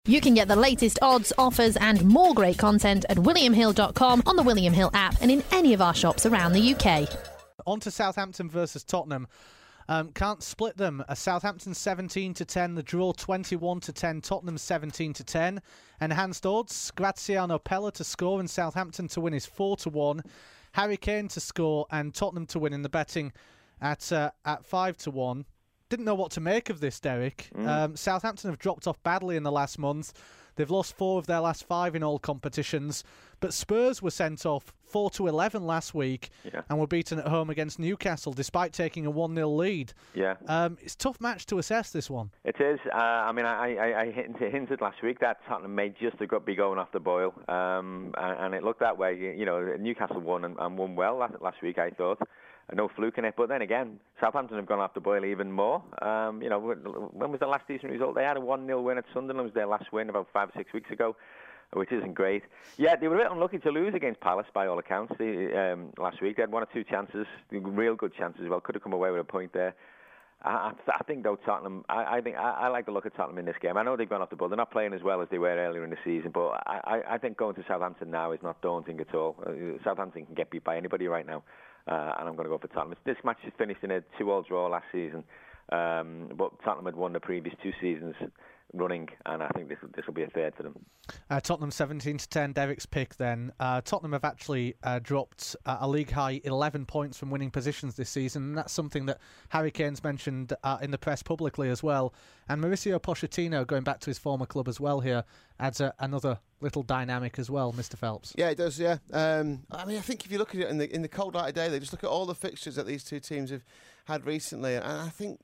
You can get the latest odds, offers and more great content at williamhill.com, on the William Hill app and in any of our shops around the UK. On to Southampton versus Tottenham. Can't split them. Southampton 17-10, the draw 21-10, Tottenham 17-10. Enhanced odds, Graziano Pella to score and Southampton to win is 4-1. Harry Kane to score and Tottenham to win in the betting at 5-1. Didn't know what to make of this, Derek. Southampton have dropped off badly in the last month. They've lost 4 of their last 5 in all competitions. But Spurs were sent off 4-11 last week and were beaten at home against Newcastle despite taking a 1-0 lead. It's a tough match to assess, this one. It is. I hinted last week that Tottenham may just be going off the boil. And it looked that way. You know, Newcastle won and won well last week, I thought. No fluke in it, but then again, Southampton have gone off the boil even more. When was the last decent result? They had a 1-0 win at Sunderland. It was their last win about 5 or 6 weeks ago, which isn't great. Yeah, they were a bit unlucky to lose against Palace by all accounts last week. They had 1 or 2 chances, real good chances as well. Could have come away with a point there. I think, though, Tottenham, I like the look of Tottenham in this game. I know they've gone off the boil. They're not playing as well as they were earlier in the season, but I think going to Southampton now is not daunting at all. Southampton can get beat by anybody right now. And I'm going to go for Tottenham. This match is finished in a 2-2 draw last season, but Tottenham had won the previous 2 seasons running, and I think this will be a third for them. Tottenham 17-10, Derek's pick then. Tottenham have actually dropped a league-high 11 points from winning positions this season, and that's something that Harry Kane's mentioned in the press publicly as well. And Mauricio Pochettino, going back to his former club as well here, adds another little dynamic as well, Mr. Phelps. Yeah, it does, yeah. I think if you look at it in the cold light of day, they just look at all the fixtures that these 2 teams have had recently, and I think,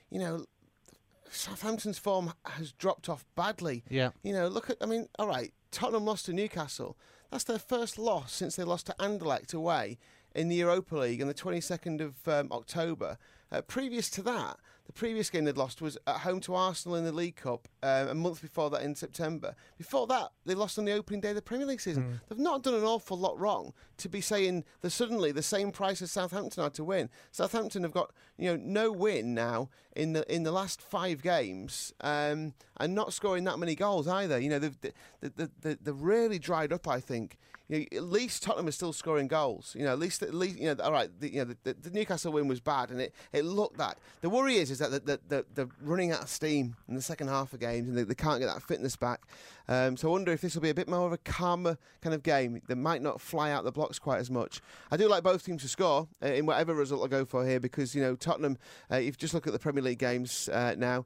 Southampton's form has dropped off badly. Yeah. All right, Tottenham lost to Newcastle. That's their first loss since they lost to Anderlecht away in the Europa League on the 22nd of October. Previous to that, the previous game they'd lost was at home to Arsenal in the League Cup a month before that in September. Before that, they lost on the opening day of the Premier League season. They've not done an awful lot wrong to be saying they're suddenly the same price as Southampton are to win. Southampton have got no win now in the last 5 games and not scoring that many goals either. They've really dried up, I think. At least Tottenham is still scoring goals. At least. All right. The Newcastle win was bad, and it looked that. The worry is that they're running out of steam in the second half of games, and they can't get that fitness back. So I wonder if this will be a bit more of a calmer kind of game. They might not fly out the blocks quite as much. I do like both teams to score in whatever result I go for here, because Tottenham. If you just look at the Premier League games now,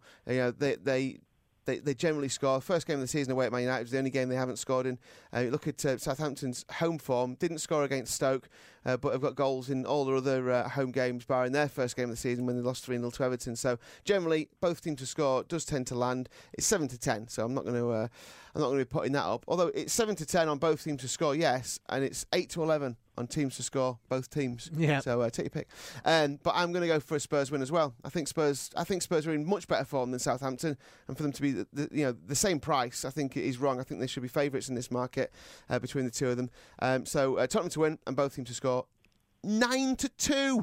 they generally score. First game of the season away at Man United was the only game they haven't scored in. Look at Southampton's home form. Didn't score against Stoke, but have got goals in all their other home games, barring their first game of the season when they lost 3-0 to Everton. So generally, both teams to score does tend to land. It's 7-10, so I'm not going to be putting that up. Although it's 7-10 on both teams to score, yes, and it's 8-11 on teams to score, both teams. Yeah. So take your pick. But I'm going to go for a Spurs win as well. I think Spurs are in much better form than Southampton, and for them to be the same price, I think it is wrong. I think they should be favourites in this market between the 2 of them. So Tottenham to win and both teams to score. 9-2.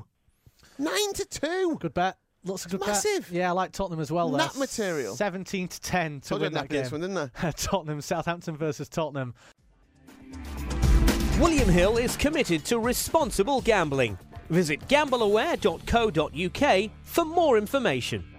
9-2. Good bet. Lots of good massive. Bet. Yeah, I like Tottenham as well. That material. 17-10 to win that game. This one, didn't I? Tottenham, Southampton versus Tottenham. William Hill is committed to responsible gambling. Visit gambleaware.co.uk for more information.